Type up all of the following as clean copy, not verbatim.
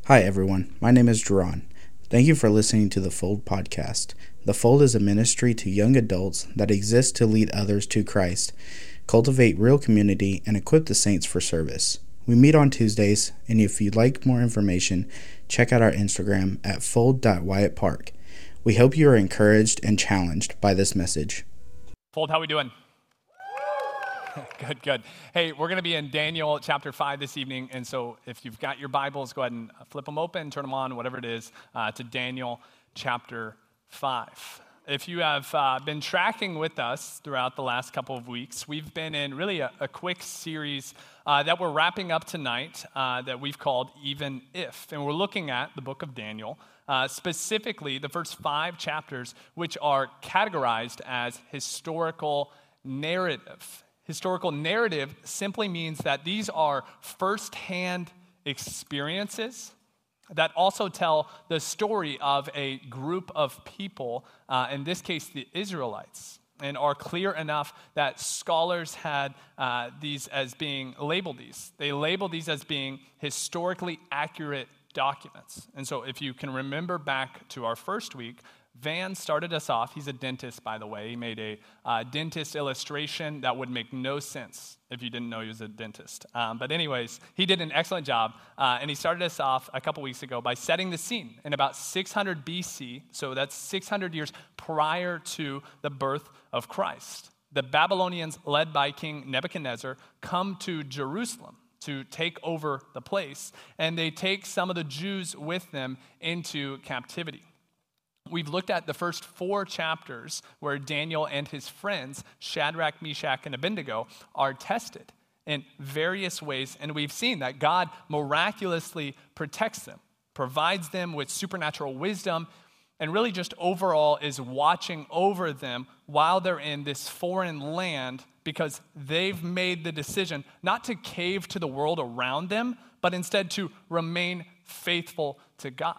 Hi, everyone. My name is Duran. Thank you for listening to the Fold podcast. The Fold is a ministry to young adults that exists to lead others to Christ, cultivate real community, and equip the saints for service. We meet on Tuesdays, and if you'd like more information, check out our Instagram at fold.wyattpark. We hope you are encouraged and challenged by this message. Fold, how we doing? Good. Hey, we're going to be in Daniel chapter 5 this evening, and so if you've got your Bibles, go ahead and flip them open, turn them on, whatever it is, to Daniel chapter 5. If you have been tracking with us throughout the last couple of weeks, we've been in really a quick series that we're wrapping up tonight that we've called Even If, and we're looking at the book of Daniel, specifically the first 5 chapters, which are categorized as historical narrative. Historical narrative simply means that these are firsthand experiences that also tell the story of a group of people, in this case, the Israelites, and are clear enough that scholars had these as being labeled these. They labeled these as being historically accurate documents. And so if you can remember back to our first week, Van started us off. He's a dentist, by the way. He made a dentist illustration that would make no sense if you didn't know he was a dentist. But anyways, he did an excellent job, and he started us off a couple weeks ago by setting the scene in about 600 BC, so that's 600 years prior to the birth of Christ. The Babylonians, led by King Nebuchadnezzar, come to Jerusalem to take over the place, and they take some of the Jews with them into captivity. We've looked at the first 4 chapters where Daniel and his friends, Shadrach, Meshach, and Abednego, are tested in various ways, and we've seen that God miraculously protects them, provides them with supernatural wisdom, and really just overall is watching over them while they're in this foreign land because they've made the decision not to cave to the world around them, but instead to remain faithful to God.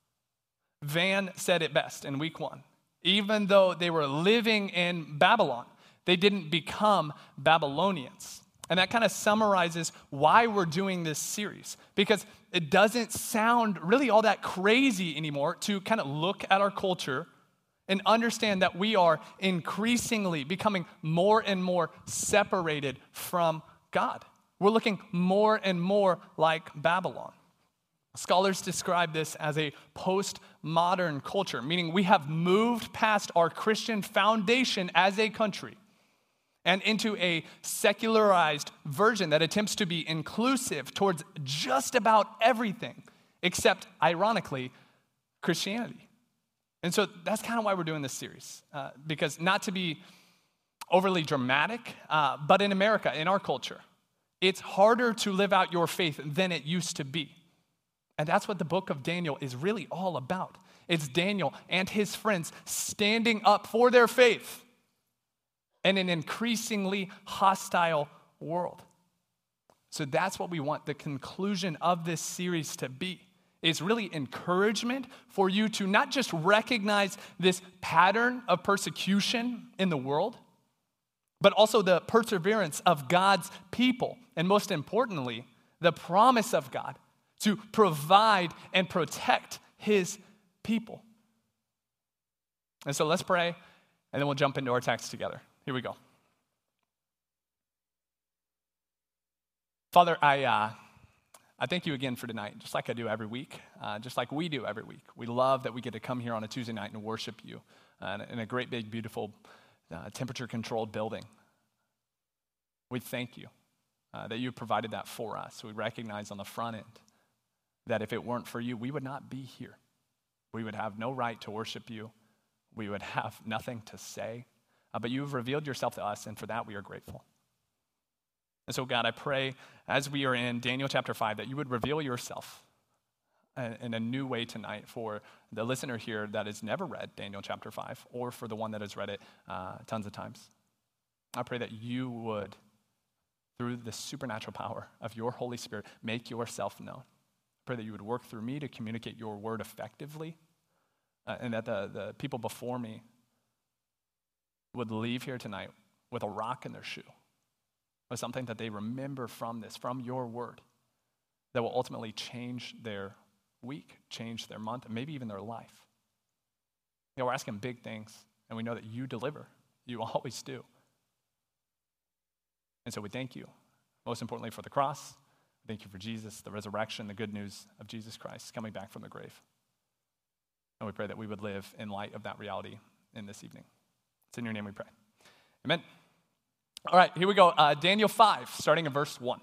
Van said it best in week 1. Even though they were living in Babylon, they didn't become Babylonians. And that kind of summarizes why we're doing this series, because it doesn't sound really all that crazy anymore to kind of look at our culture and understand that we are increasingly becoming more and more separated from God. We're looking more and more like Babylon. Scholars describe this as a postmodern culture, meaning we have moved past our Christian foundation as a country and into a secularized version that attempts to be inclusive towards just about everything, except, ironically, Christianity. And so that's kind of why we're doing this series, because not to be overly dramatic, but in America, in our culture, it's harder to live out your faith than it used to be. And that's what the book of Daniel is really all about. It's Daniel and his friends standing up for their faith in an increasingly hostile world. So that's what we want the conclusion of this series to be. It's really encouragement for you to not just recognize this pattern of persecution in the world, but also the perseverance of God's people. And most importantly, the promise of God to provide and protect his people. And so let's pray, and then we'll jump into our text together. Here we go. Father, I thank you again for tonight, just like I do every week, just like we do every week. We love that we get to come here on a Tuesday night and worship you in a great, big, beautiful, temperature-controlled building. We thank you that you provided that for us. We recognize on the front end that if it weren't for you, we would not be here. We would have no right to worship you. We would have nothing to say. But you have revealed yourself to us, and for that we are grateful. And so, God, I pray as we are in Daniel chapter 5 that you would reveal yourself in a new way tonight for the listener here that has never read Daniel chapter 5, or for the one that has read it tons of times. I pray that you would, through the supernatural power of your Holy Spirit, make yourself known. Pray that you would work through me to communicate your word effectively, and that the people before me would leave here tonight with a rock in their shoe, with something that they remember from this, from your word, that will ultimately change their week, change their month, and maybe even their life. We're asking big things, and we know that you deliver. You always do. And so we thank you, most importantly, for the cross. Thank you for Jesus, the resurrection, the good news of Jesus Christ coming back from the grave. And we pray that we would live in light of that reality in this evening. It's in your name we pray. Amen. All right, here we go. Daniel 5, starting in verse 1.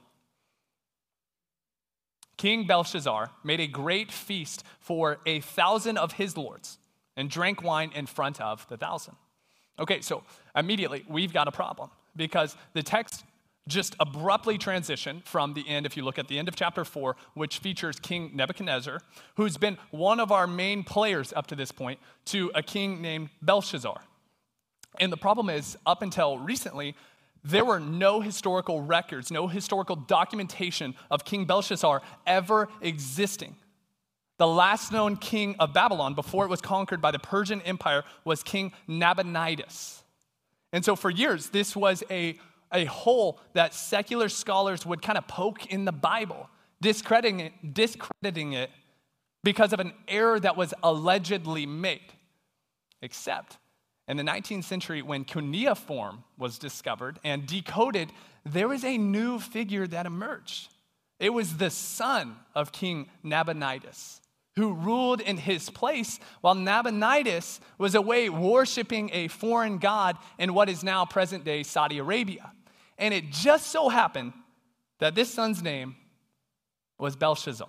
King Belshazzar made a great feast for 1,000 of his lords and drank wine in front of the 1,000. Okay, so immediately we've got a problem because the text just abruptly transitioned from the end, if you look at the end of chapter 4, which features King Nebuchadnezzar, who's been one of our main players up to this point, to a king named Belshazzar. And the problem is, up until recently, there were no historical records, no historical documentation of King Belshazzar ever existing. The last known king of Babylon before it was conquered by the Persian Empire was King Nabonidus. And so for years, this was a hole that secular scholars would kind of poke in the Bible, discrediting it because of an error that was allegedly made. Except in the 19th century, when cuneiform was discovered and decoded, there was a new figure that emerged. It was the son of King Nabonidus, who ruled in his place while Nabonidus was away worshiping a foreign god in what is now present-day Saudi Arabia. And it just so happened that this son's name was Belshazzar.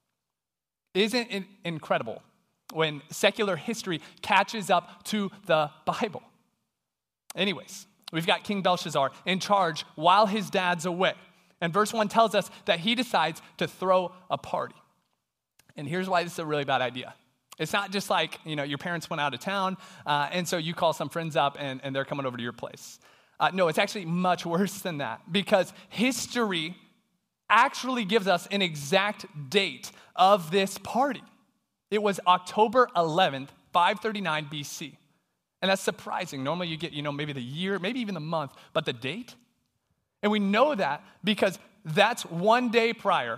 Isn't it incredible when secular history catches up to the Bible? Anyways, we've got King Belshazzar in charge while his dad's away. And verse 1 tells us that he decides to throw a party. And here's why this is a really bad idea. It's not just like, your parents went out of town, and so you call some friends up and they're coming over to your place. No, it's actually much worse than that, because history actually gives us an exact date of this party. It was October 11th, 539 BC. And that's surprising. Normally you get, maybe the year, maybe even the month, but the date? And we know that because that's one day prior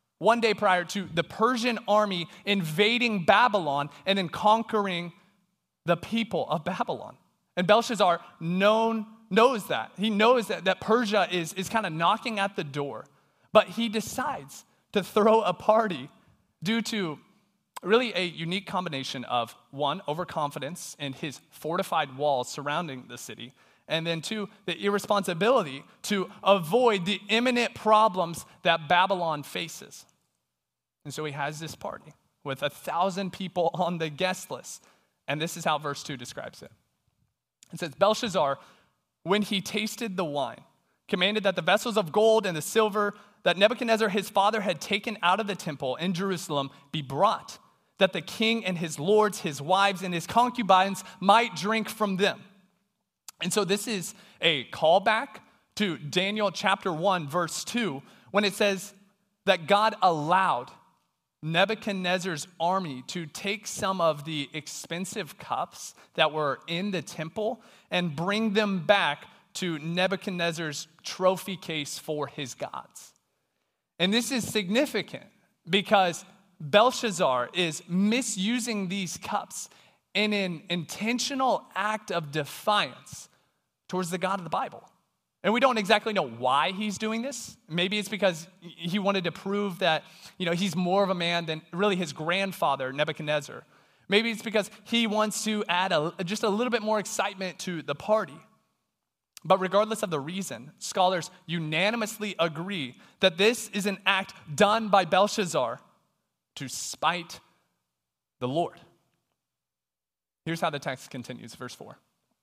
to the Persian army invading Babylon and then conquering the people of Babylon. And Belshazzar knows that. He knows that Persia is kind of knocking at the door. But he decides to throw a party due to really a unique combination of, one, overconfidence in his fortified walls surrounding the city, and then two, the irresponsibility to avoid the imminent problems that Babylon faces. And so he has this party with 1,000 people on the guest list. And this is how verse 2 describes it. It says, Belshazzar, when he tasted the wine, commanded that the vessels of gold and the silver that Nebuchadnezzar his father had taken out of the temple in Jerusalem be brought, that the king and his lords, his wives, and his concubines might drink from them. And so this is a callback to Daniel chapter 1, verse 2, when it says that God allowed Nebuchadnezzar's army to take some of the expensive cups that were in the temple and bring them back to Nebuchadnezzar's trophy case for his gods. And this is significant because Belshazzar is misusing these cups in an intentional act of defiance towards the God of the Bible. And we don't exactly know why he's doing this. Maybe it's because he wanted to prove that, he's more of a man than really his grandfather, Nebuchadnezzar. Maybe it's because he wants to add just a little bit more excitement to the party. But regardless of the reason, scholars unanimously agree that this is an act done by Belshazzar to spite the Lord. Here's how the text continues, verse 4.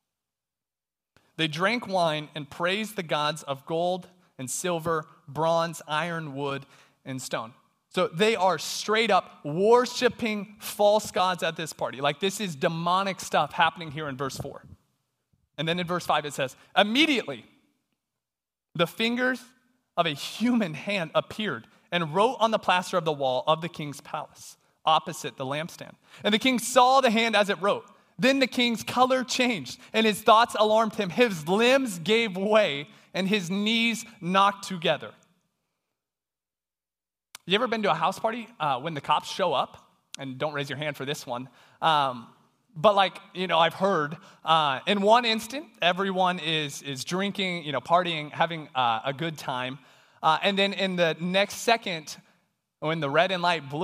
They drank wine and praised the gods of gold and silver, bronze, iron, wood, and stone. So they are straight up worshiping false gods at this party. Like this is demonic stuff happening here in verse 4. And then in verse 5 it says, immediately the fingers of a human hand appeared and wrote on the plaster of the wall of the king's palace opposite the lampstand. And the king saw the hand as it wrote. Then the king's color changed, and his thoughts alarmed him. His limbs gave way, and his knees knocked together. You ever been to a house party when the cops show up? And don't raise your hand for this one. But I've heard in one instant, everyone is drinking, partying, having a good time. And then in the next second, when the red and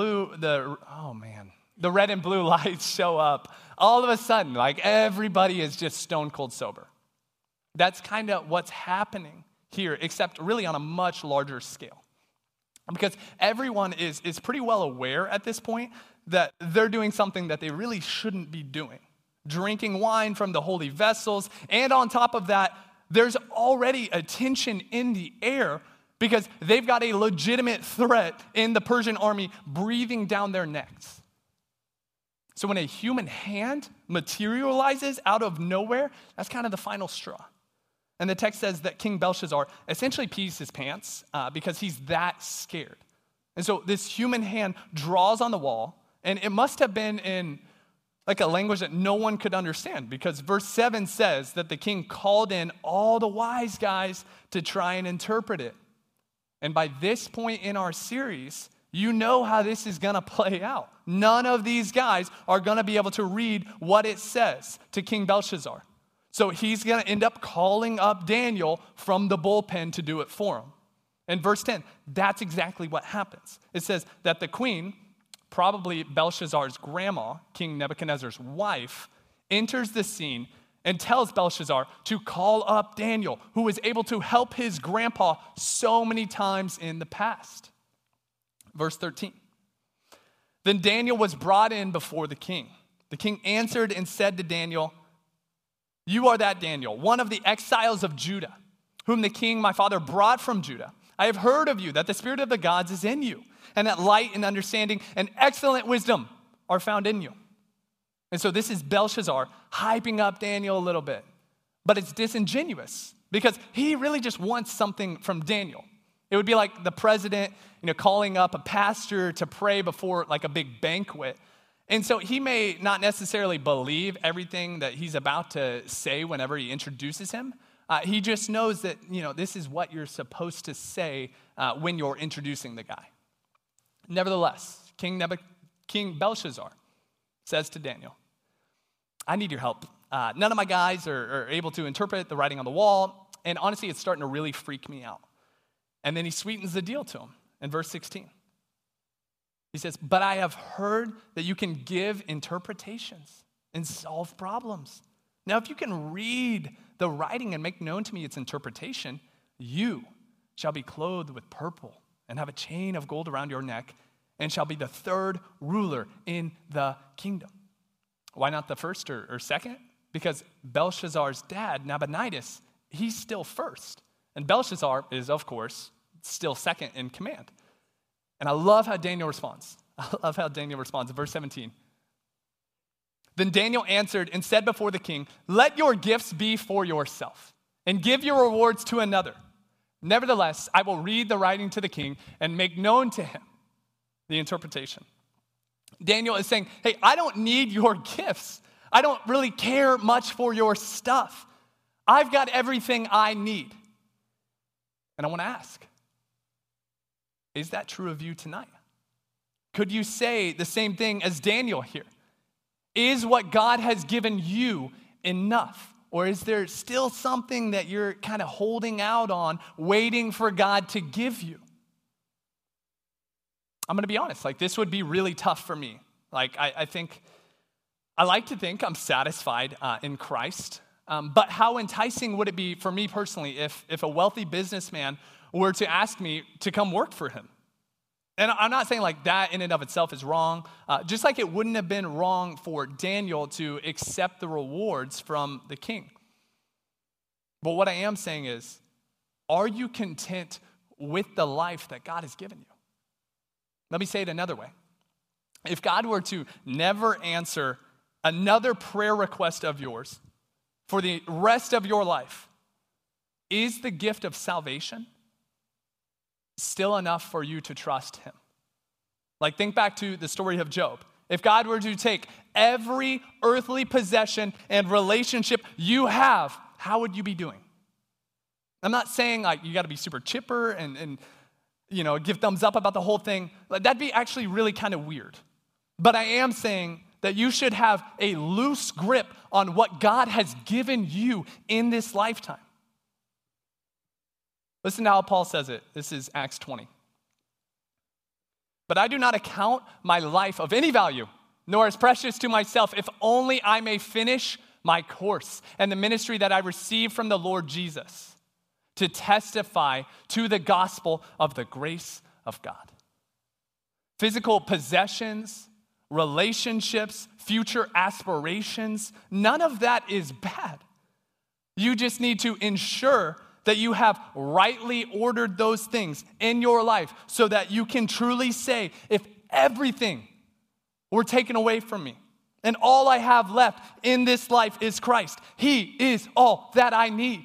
blue lights show up, all of a sudden, everybody is just stone cold sober. That's kind of what's happening here, except really on a much larger scale. Because everyone is pretty well aware at this point that they're doing something that they really shouldn't be doing. Drinking wine from the holy vessels, and on top of that, there's already a tension in the air because they've got a legitimate threat in the Persian army breathing down their necks. So when a human hand materializes out of nowhere, that's kind of the final straw. And the text says that King Belshazzar essentially pees his pants because he's that scared. And so this human hand draws on the wall, and it must have been in a language that no one could understand, because verse 7 says that the king called in all the wise guys to try and interpret it. And by this point in our series, you know how this is going to play out. None of these guys are going to be able to read what it says to King Belshazzar. So he's going to end up calling up Daniel from the bullpen to do it for him. In verse 10, that's exactly what happens. It says that the queen, probably Belshazzar's grandma, King Nebuchadnezzar's wife, enters the scene and tells Belshazzar to call up Daniel, who was able to help his grandpa so many times in the past. Verse 13. Then Daniel was brought in before the king. The king answered and said to Daniel, "You are that Daniel, one of the exiles of Judah, whom the king my father brought from Judah. I have heard of you, that the spirit of the gods is in you, and that light and understanding and excellent wisdom are found in you." And so this is Belshazzar hyping up Daniel a little bit. But it's disingenuous because he really just wants something from Daniel. It would be like the president, calling up a pastor to pray before a big banquet. And so he may not necessarily believe everything that he's about to say whenever he introduces him. He just knows that, this is what you're supposed to say when you're introducing the guy. Nevertheless, King Belshazzar says to Daniel, "I need your help. None of my guys are able to interpret the writing on the wall, and honestly, it's starting to really freak me out." And then he sweetens the deal to him in verse 16. He says, "But I have heard that you can give interpretations and solve problems. Now, if you can read the writing and make known to me its interpretation, you shall be clothed with purple and have a chain of gold around your neck and shall be the third ruler in the kingdom." Why not the first or second? Because Belshazzar's dad, Nabonidus, he's still first. And Belshazzar is, of course, still second in command. And I love how Daniel responds. In verse 17. Then Daniel answered and said before the king, "Let your gifts be for yourself, and give your rewards to another. Nevertheless, I will read the writing to the king and make known to him the interpretation." Daniel is saying, hey, I don't need your gifts. I don't really care much for your stuff. I've got everything I need. And I want to ask, is that true of you tonight? Could you say the same thing as Daniel here? Is what God has given you enough? Or is there still something that you're kind of holding out on, waiting for God to give you? I'm going to be honest, this would be really tough for me. I like to think I'm satisfied in Christ. But how enticing would it be for me personally if a wealthy businessman were to ask me to come work for him? And I'm not saying that in and of itself is wrong, just like it wouldn't have been wrong for Daniel to accept the rewards from the king. But what I am saying is, are you content with the life that God has given you? Let me say it another way. If God were to never answer another prayer request of yours for the rest of your life, is the gift of salvation still enough for you to trust him? Think back to the story of Job. If God were to take every earthly possession and relationship you have, how would you be doing? I'm not saying you got to be super chipper and give thumbs up about the whole thing. That'd be actually really kind of weird. But I am saying that you should have a loose grip on what God has given you in this lifetime. Listen to how Paul says it. This is Acts 20. But I do not account my life of any value, nor as precious to myself, if only I may finish my course and the ministry that I received from the Lord Jesus, to testify to the gospel of the grace of God. Physical possessions, relationships, future aspirations, none of that is bad. You just need to ensure that you have rightly ordered those things in your life so that you can truly say, if everything were taken away from me and all I have left in this life is Christ, He is all that I need.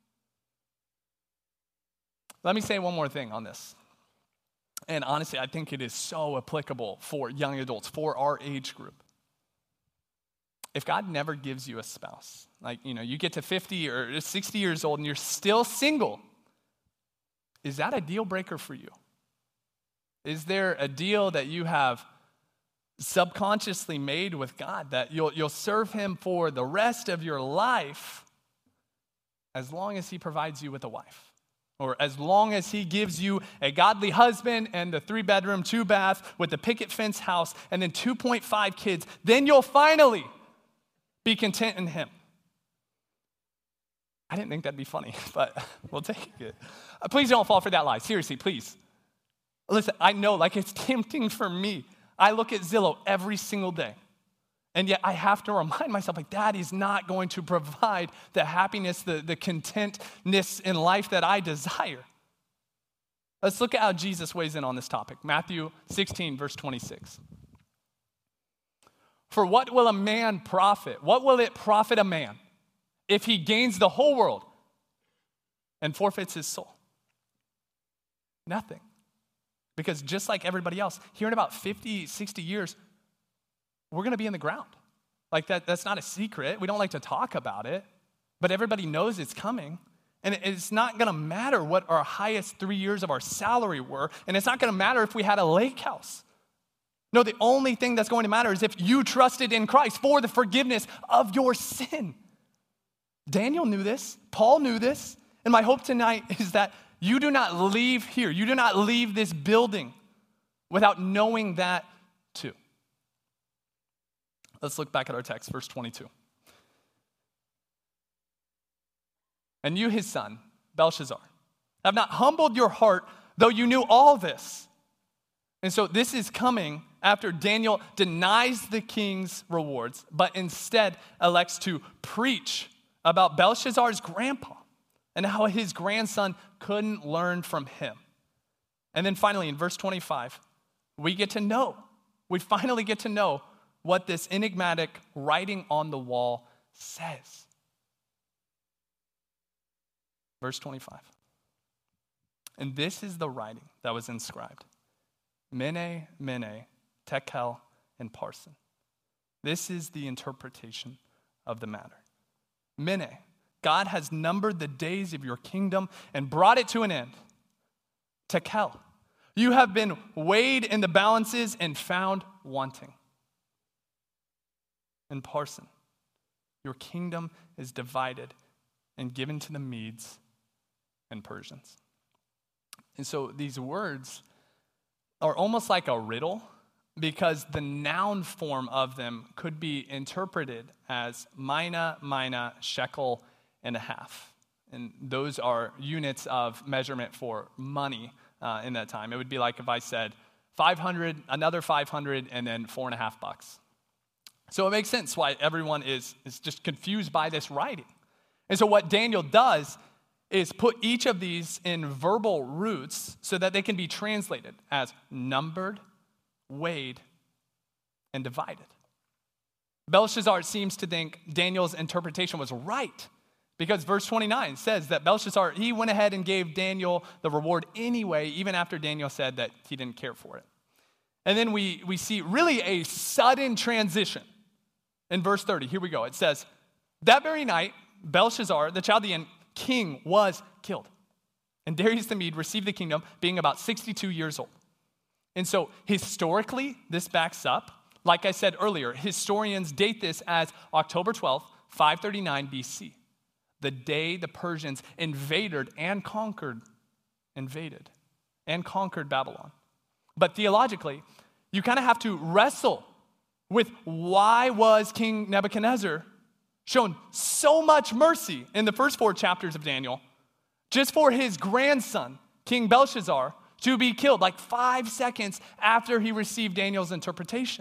Let me say one more thing on this. And honestly, I think it is so applicable for young adults, for our age group. If God never gives you a spouse, you get to 50 or 60 years old and you're still single, is that a deal breaker for you? Is there a deal that you have subconsciously made with God that you'll serve Him for the rest of your life as long as He provides you with a wife? Or as long as He gives you a godly husband and the 3-bedroom, 2-bath with the picket fence house and then 2.5 kids, then you'll finally be content in Him. I didn't think that'd be funny, but we'll take it. Please don't fall for that lie. Seriously, please. Listen, I know it's tempting for me. I look at Zillow every single day. And yet I have to remind myself, that is not going to provide the happiness, the contentness in life that I desire. Let's look at how Jesus weighs in on this topic. Matthew 16, verse 26. For what will a man profit? What will it profit a man if he gains the whole world and forfeits his soul? Nothing. Because just like everybody else, here in about 50, 60 years, we're going to be in the ground. That's not a secret. We don't like to talk about it, but everybody knows it's coming. And it's not going to matter what our highest 3 years of our salary were, and it's not going to matter if we had a lake house. No, the only thing that's going to matter is if you trusted in Christ for the forgiveness of your sin. Daniel knew this. Paul knew this. And my hope tonight is that you do not leave here. You do not leave this building without knowing that too. Let's look back at our text, verse 22. And you, his son, Belshazzar, have not humbled your heart, though you knew all this. And so this is coming after Daniel denies the king's rewards, but instead elects to preach about Belshazzar's grandpa and how his grandson couldn't learn from him. And then finally, in verse 25, we finally get to know what this enigmatic writing on the wall says. Verse 25. And this is the writing that was inscribed. Mene, Mene, Tekel, and Parsin. This is the interpretation of the matter. Mene, God has numbered the days of your kingdom and brought it to an end. Tekel, you have been weighed in the balances and found wanting. And Parsin, your kingdom is divided and given to the Medes and Persians. And so these words are almost like a riddle because the noun form of them could be interpreted as mina, shekel, and a half. And those are units of measurement for money in that time. It would be like if I said 500, another 500, and then $4.50. So it makes sense why everyone is just confused by this writing. And so what Daniel does is put each of these in verbal roots so that they can be translated as numbered, weighed, and divided. Belshazzar seems to think Daniel's interpretation was right because verse 29 says that Belshazzar, he went ahead and gave Daniel the reward anyway, even after Daniel said that he didn't care for it. And then we see really a sudden transition. In verse 30, here we go. It says, that very night, Belshazzar, the Chaldean king, was killed. And Darius the Mede received the kingdom being about 62 years old. And so historically, this backs up. Like I said earlier, historians date this as October 12th, 539 BC, the day the Persians invaded and conquered Babylon. But theologically, you kind of have to wrestle with why was King Nebuchadnezzar shown so much mercy in the first 4 chapters of Daniel just for his grandson, King Belshazzar, to be killed like 5 seconds after he received Daniel's interpretation.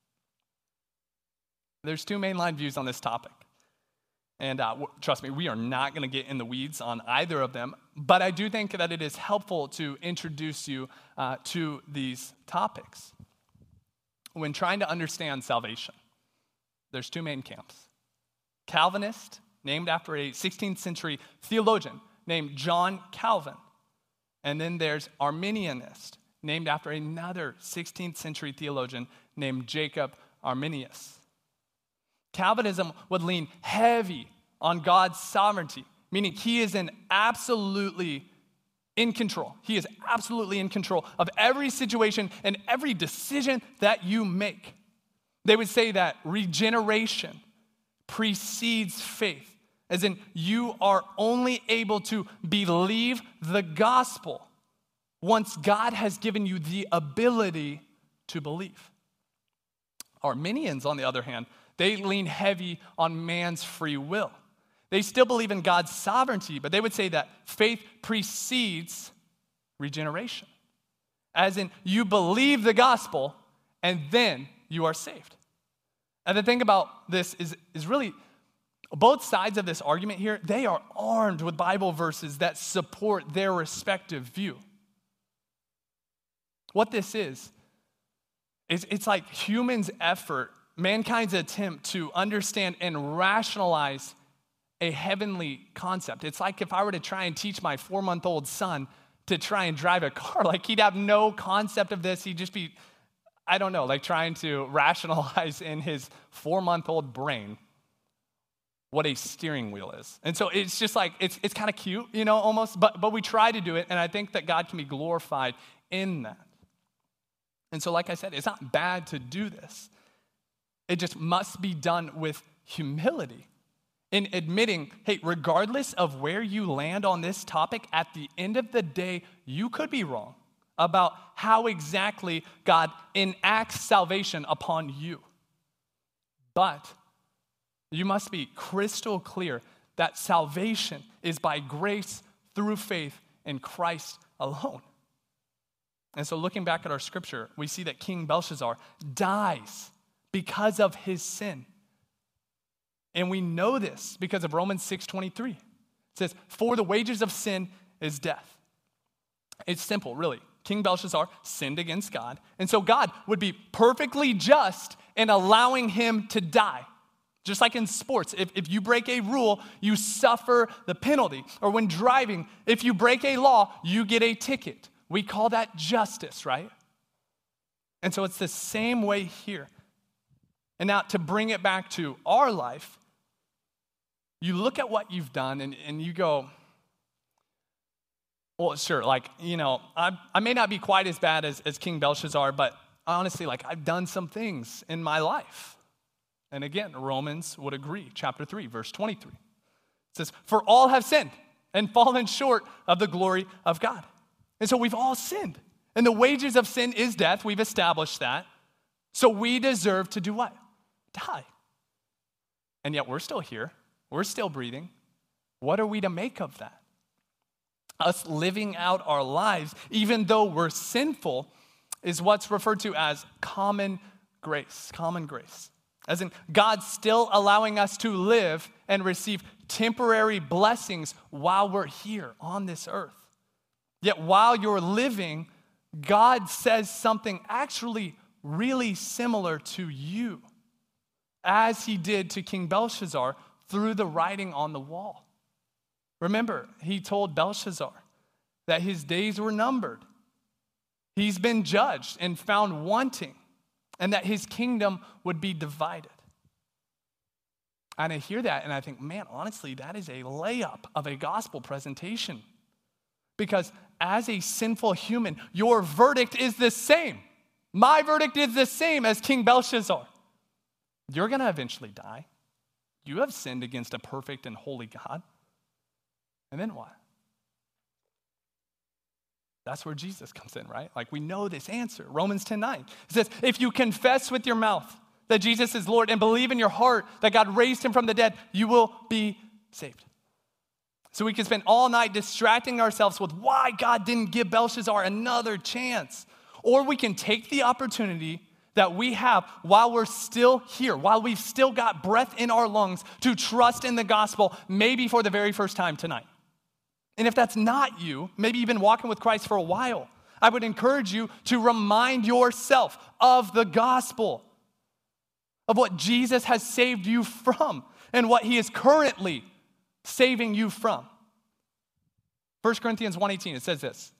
There's 2 mainline views on this topic. And trust me, we are not going to get in the weeds on either of them, but I do think that it is helpful to introduce you to these topics. When trying to understand salvation, there's 2 main camps. Calvinist, named after a 16th century theologian named John Calvin. And then there's Arminianist, named after another 16th century theologian named Jacob Arminius. Calvinism would lean heavy on God's sovereignty, meaning he is absolutely in control. He is absolutely in control of every situation and every decision that you make. They would say that regeneration precedes faith, as in you are only able to believe the gospel once God has given you the ability to believe. Arminians, on the other hand, they lean heavy on man's free will. They still believe in God's sovereignty, but they would say that faith precedes regeneration. As in, you believe the gospel, and then you are saved. And the thing about this is really, both sides of this argument here, they are armed with Bible verses that support their respective view. What this is it's like humans' effort, mankind's attempt to understand and rationalize a heavenly concept. It's like if I were to try and teach my 4-month-old son to try and drive a car, like he'd have no concept of this. He'd just be, I don't know, like trying to rationalize in his 4-month-old brain what a steering wheel is. And so it's just like, it's kind of cute, almost, but we try to do it, and I think that God can be glorified in that. And so like I said, it's not bad to do this. It just must be done with humility in admitting, hey, regardless of where you land on this topic, at the end of the day, you could be wrong about how exactly God enacts salvation upon you. But you must be crystal clear that salvation is by grace through faith in Christ alone. And so looking back at our scripture, we see that King Belshazzar dies because of his sin. And we know this because of Romans 6:23. It says, for the wages of sin is death. It's simple, really. King Belshazzar sinned against God, and so God would be perfectly just in allowing him to die. Just like in sports, if you break a rule, you suffer the penalty. Or when driving, if you break a law, you get a ticket. We call that justice, right? And so it's the same way here. And now to bring it back to our life, you look at what you've done and you go, well, sure, I may not be quite as bad as King Belshazzar, but honestly, I've done some things in my life. And again, Romans would agree, chapter 3, verse 23. It says, for all have sinned and fallen short of the glory of God. And so we've all sinned. And the wages of sin is death. We've established that. So we deserve to do what? Die. And yet we're still here. We're still breathing. What are we to make of that? Us living out our lives, even though we're sinful, is what's referred to as common grace. Common grace. As in, God's still allowing us to live and receive temporary blessings while we're here on this earth. Yet while you're living, God says something actually really similar to you, as he did to King Belshazzar through the writing on the wall. Remember, he told Belshazzar that his days were numbered. He's been judged and found wanting, and that his kingdom would be divided. And I hear that and I think, man, honestly, that is a layup of a gospel presentation. Because as a sinful human, your verdict is the same. My verdict is the same as King Belshazzar. You're going to eventually die. You have sinned against a perfect and holy God. And then what? That's where Jesus comes in, right? Like we know this answer. Romans 10:9. It says, if you confess with your mouth that Jesus is Lord and believe in your heart that God raised him from the dead, you will be saved. So we can spend all night distracting ourselves with why God didn't give Belshazzar another chance. Or we can take the opportunity that we have while we're still here, while we've still got breath in our lungs, to trust in the gospel, maybe for the very first time tonight. And if that's not you, maybe you've been walking with Christ for a while, I would encourage you to remind yourself of the gospel, of what Jesus has saved you from and what he is currently saving you from. 1 Corinthians 1:18, it says this.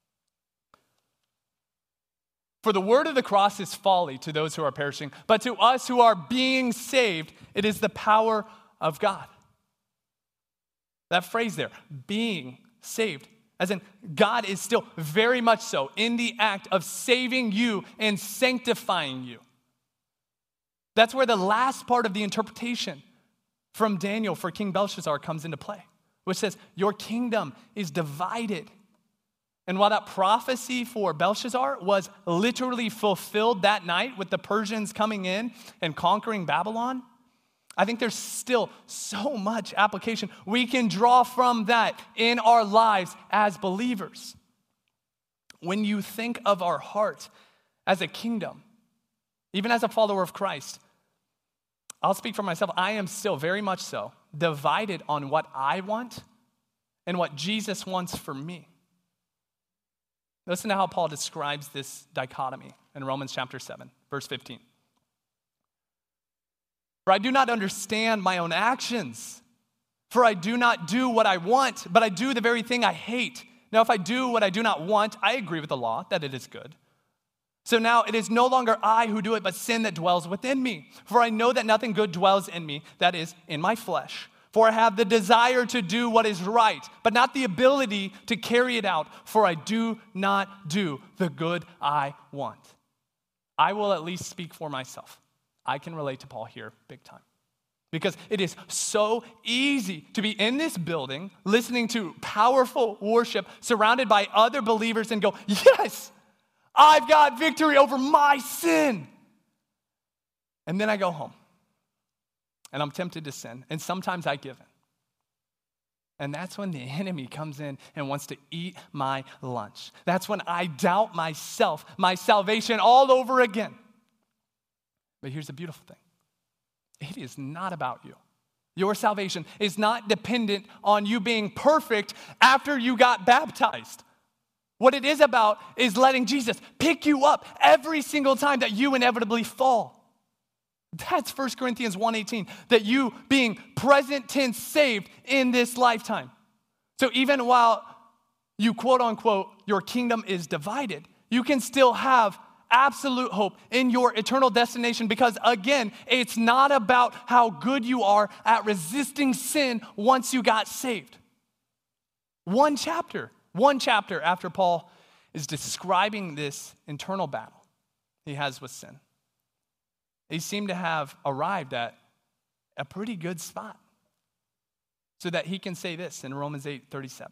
For the word of the cross is folly to those who are perishing, but to us who are being saved, it is the power of God. That phrase there, being saved, as in God is still very much so in the act of saving you and sanctifying you. That's where the last part of the interpretation from Daniel for King Belshazzar comes into play, which says, your kingdom is divided. And while that prophecy for Belshazzar was literally fulfilled that night with the Persians coming in and conquering Babylon, I think there's still so much application we can draw from that in our lives as believers. When you think of our heart as a kingdom, even as a follower of Christ, I'll speak for myself, I am still very much so divided on what I want and what Jesus wants for me. Listen to how Paul describes this dichotomy in Romans chapter 7, verse 15. For I do not understand my own actions, for I do not do what I want, but I do the very thing I hate. Now, if I do what I do not want, I agree with the law that it is good. So now it is no longer I who do it, but sin that dwells within me. For I know that nothing good dwells in me, that is, in my flesh. For I have the desire to do what is right, but not the ability to carry it out. For I do not do the good I want. I will at least speak for myself. I can relate to Paul here big time. Because it is so easy to be in this building, listening to powerful worship, surrounded by other believers, and go, yes, I've got victory over my sin. And then I go home. And I'm tempted to sin. And sometimes I give in. And that's when the enemy comes in and wants to eat my lunch. That's when I doubt myself, my salvation all over again. But here's the beautiful thing. It is not about you. Your salvation is not dependent on you being perfect after you got baptized. What it is about is letting Jesus pick you up every single time that you inevitably fall. That's 1 Corinthians 1:18, that you being present tense saved in this lifetime. So even while you quote unquote, your kingdom is divided, you can still have absolute hope in your eternal destination because again, it's not about how good you are at resisting sin once you got saved. One chapter after Paul is describing this internal battle he has with sin. He seemed to have arrived at a pretty good spot so that he can say this in Romans 8:37.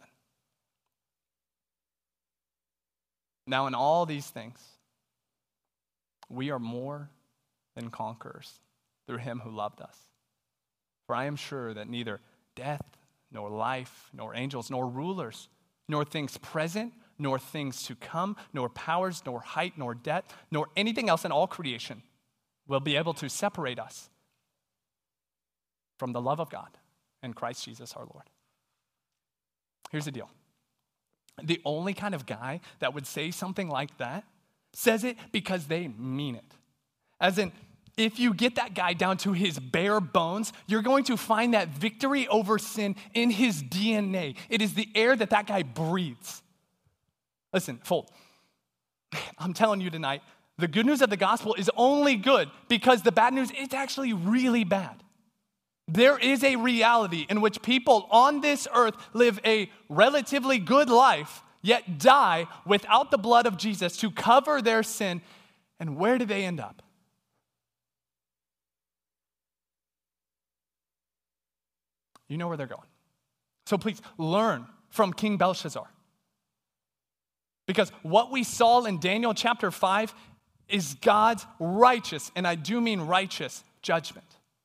Now in all these things, we are more than conquerors through him who loved us. For I am sure that neither death, nor life, nor angels, nor rulers, nor things present, nor things to come, nor powers, nor height, nor depth, nor anything else in all creation will be able to separate us from the love of God and Christ Jesus our Lord. Here's the deal. The only kind of guy that would say something like that says it because they mean it. As in, if you get that guy down to his bare bones, you're going to find that victory over sin in his DNA. It is the air that guy breathes. Listen, Fold, I'm telling you tonight, the good news of the gospel is only good because the bad news is actually really bad. There is a reality in which people on this earth live a relatively good life, yet die without the blood of Jesus to cover their sin. And where do they end up? You know where they're going. So please learn from King Belshazzar. Because what we saw in Daniel chapter 5 is God's righteous, and I do mean righteous, judgment.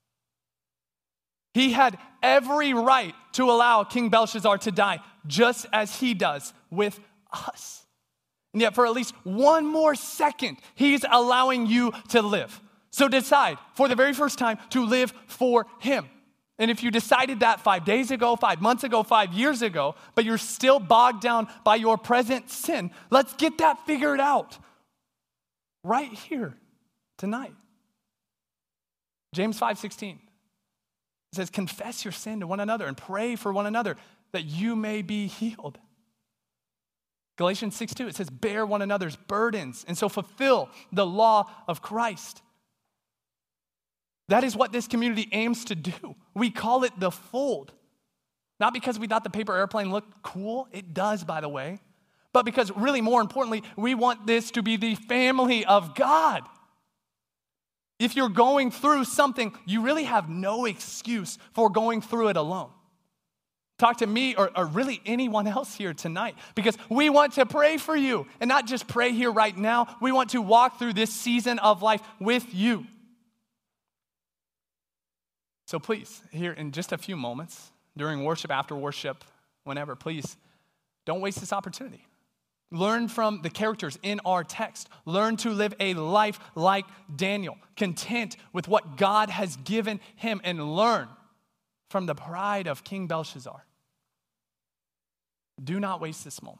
He had every right to allow King Belshazzar to die, just as he does with us. And yet for at least one more second, he's allowing you to live. So decide for the very first time to live for him. And if you decided that 5 days ago, 5 months ago, 5 years ago, but you're still bogged down by your present sin, let's get that figured out right here tonight. James 5:16 says, confess your sin to one another and pray for one another that you may be healed. Galatians 6:2, it says, bear one another's burdens and so fulfill the law of Christ. That is what this community aims to do. We call it the fold. Not because we thought the paper airplane looked cool. It does, by the way. But because really, more importantly, we want this to be the family of God. If you're going through something, you really have no excuse for going through it alone. Talk to me or really anyone else here tonight, because we want to pray for you. And not just pray here right now. We want to walk through this season of life with you. So please, here in just a few moments, during worship, after worship, whenever, please, don't waste this opportunity. Learn from the characters in our text. Learn to live a life like Daniel, content with what God has given him, and learn from the pride of King Belshazzar. Do not waste this moment.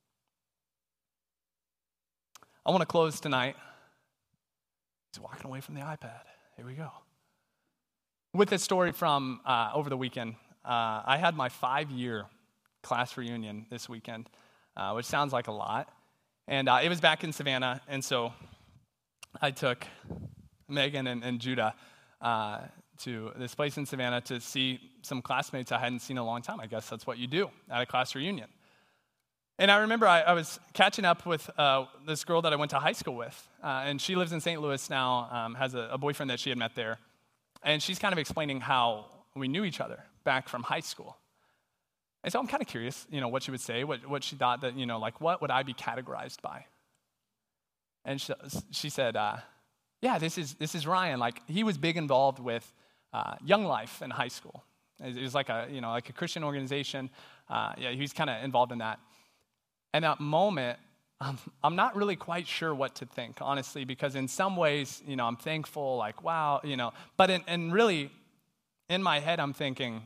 I want to close tonight. He's walking away from the iPad. Here we go. With this story from over the weekend, I had my 5-year class reunion this weekend, which sounds like a lot. And it was back in Savannah, and so I took Megan and Judah to this place in Savannah to see some classmates I hadn't seen in a long time. I guess that's what you do at a class reunion. And I remember I was catching up with this girl that I went to high school with, and she lives in St. Louis now, has a boyfriend that she had met there. And she's kind of explaining how we knew each other back from high school. And so I'm kind of curious, what she would say, what she thought that, like what would I be categorized by? And she said, yeah, this is Ryan. Like he was big involved with Young Life in high school. It was like a Christian organization. Yeah, he was kind of involved in that. And that moment, I'm not really quite sure what to think, honestly, because in some ways, I'm thankful, like, wow, but in really, in my head, I'm thinking,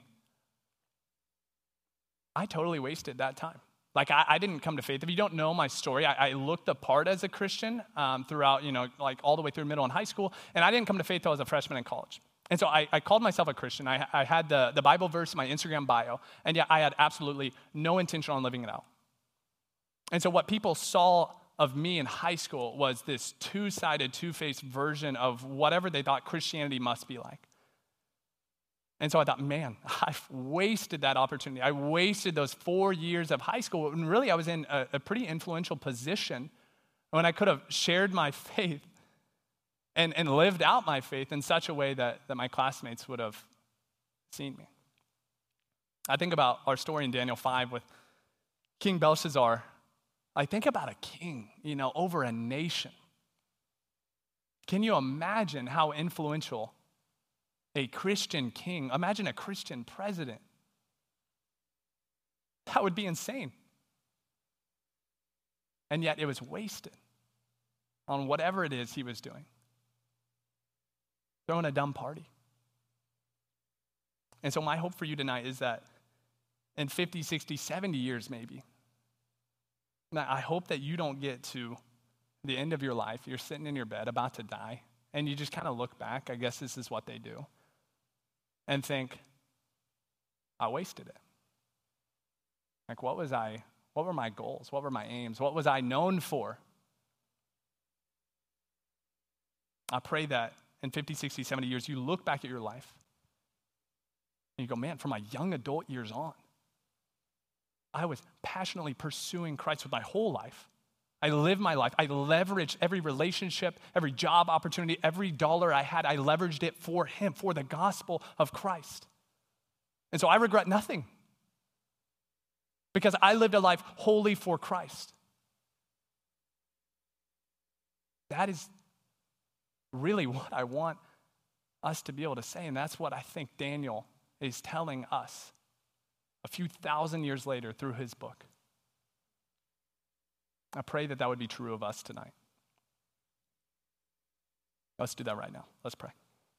I totally wasted that time. Like, I didn't come to faith. If you don't know my story, I looked the part as a Christian throughout, like all the way through middle and high school, and I didn't come to faith until I was a freshman in college. And so I called myself a Christian. I had the Bible verse in my Instagram bio, and yet I had absolutely no intention on living it out. And so what people saw of me in high school was this two-sided, two-faced version of whatever they thought Christianity must be like. And so I thought, man, I've wasted that opportunity. I wasted those 4 years of high school. And really, I was in a pretty influential position when I could have shared my faith and lived out my faith in such a way that my classmates would have seen me. I think about our story in Daniel 5 with King Belshazzar. I think about a king, over a nation. Can you imagine how influential a Christian king, imagine a Christian president? That would be insane. And yet it was wasted on whatever it is he was doing. Throwing a dumb party. And so my hope for you tonight is that in 50, 60, 70 years maybe, I hope that you don't get to the end of your life, you're sitting in your bed about to die, and you just kind of look back, I guess this is what they do, and think, I wasted it. Like, what were my goals? What were my aims? What was I known for? I pray that in 50, 60, 70 years, you look back at your life And you go, man, from my young adult years on, I was passionately pursuing Christ with my whole life. I lived my life. I leveraged every relationship, every job opportunity, every dollar I had. I leveraged it for him, for the gospel of Christ. And so I regret nothing because I lived a life wholly for Christ. That is really what I want us to be able to say, and that's what I think Daniel is telling us a few thousand years later through his book. I pray that that would be true of us tonight. Let's do that right now. Let's pray.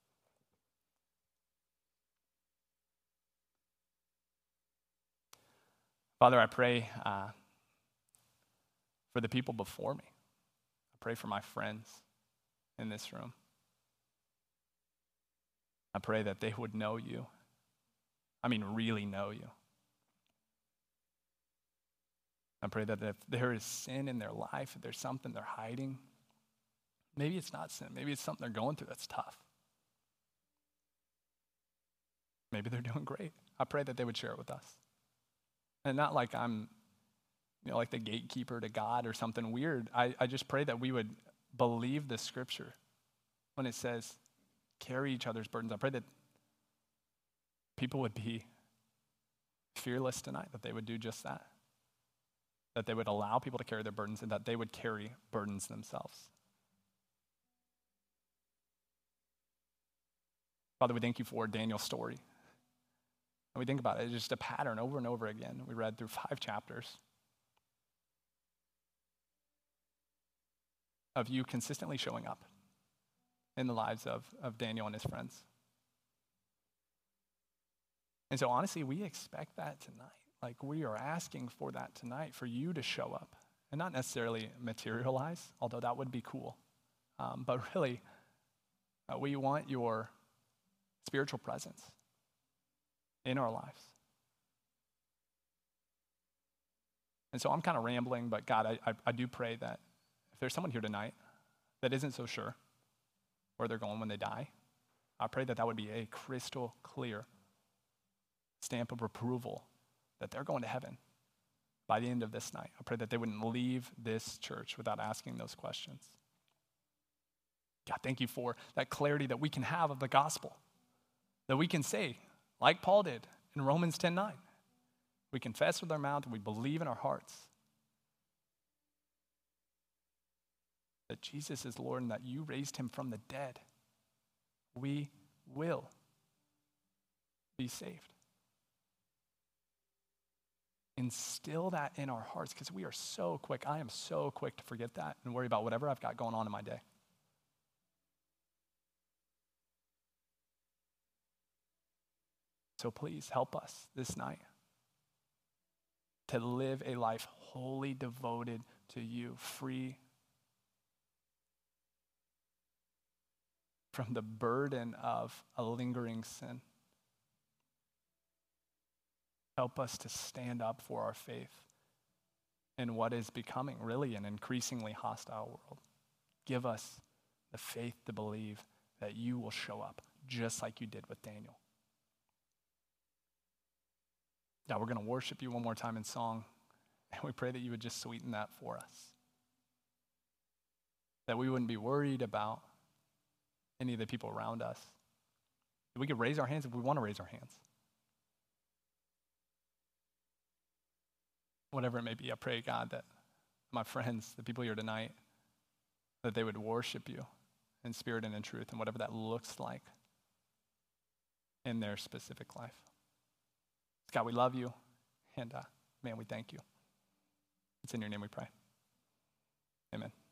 Father, I pray for the people before me. I pray for my friends in this room. I pray that they would know you. I mean, really know you. I pray that if there is sin in their life, if there's something they're hiding, maybe it's not sin, maybe it's something they're going through that's tough. Maybe they're doing great. I pray that they would share it with us. And not like I'm, like the gatekeeper to God or something weird. I just pray that we would believe the scripture when it says, carry each other's burdens. I pray that people would be fearless tonight, that they would do just that. That they would allow people to carry their burdens and that they would carry burdens themselves. Father, we thank you for Daniel's story. And we think about it, it's just a pattern over and over again. We read through 5 chapters of you consistently showing up in the lives of Daniel and his friends. And so honestly, we expect that tonight. Like we are asking for that tonight, for you to show up and not necessarily materialize, although that would be cool. But really, we want your spiritual presence in our lives. And so I'm kind of rambling, but God, I do pray that if there's someone here tonight that isn't so sure where they're going when they die, I pray that that would be a crystal clear stamp of approval that they're going to heaven by the end of this night. I pray that they wouldn't leave this church without asking those questions. God, thank you for that clarity that we can have of the gospel, that we can say, like Paul did in Romans 10:9, we confess with our mouth and we believe in our hearts that Jesus is Lord and that you raised him from the dead. We will be saved. Instill that in our hearts because we are so quick. I am so quick to forget that and worry about whatever I've got going on in my day. So please help us this night to live a life wholly devoted to you, free from the burden of a lingering sin. Help us to stand up for our faith in what is becoming really an increasingly hostile world. Give us the faith to believe that you will show up just like you did with Daniel. Now we're going to worship you one more time in song, and we pray that you would just sweeten that for us. That we wouldn't be worried about any of the people around us. That we could raise our hands if we want to raise our hands. Whatever it may be, I pray, God, that my friends, the people here tonight, that they would worship you in spirit and in truth, and whatever that looks like in their specific life. God, we love you, and man, we thank you. It's in your name we pray. Amen.